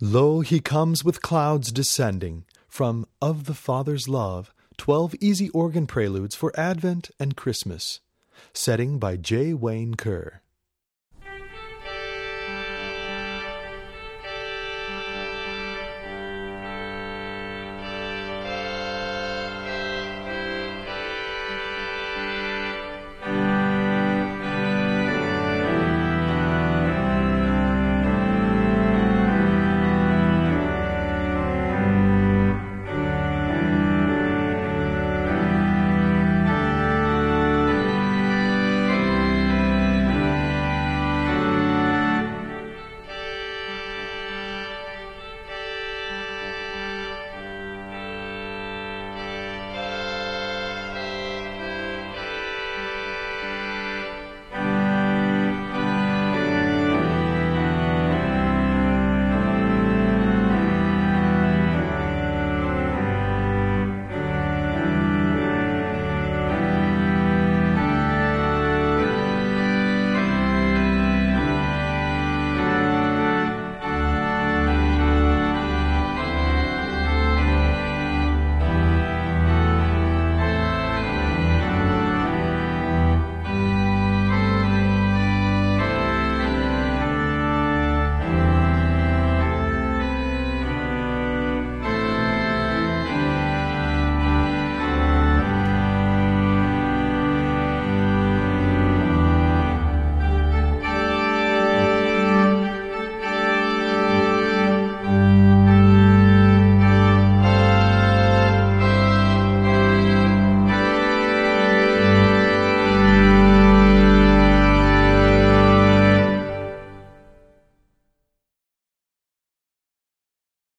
Lo, he comes with clouds descending, from Of the Father's Love, 12 easy organ preludes for Advent and Christmas. Setting by J. Wayne Kerr.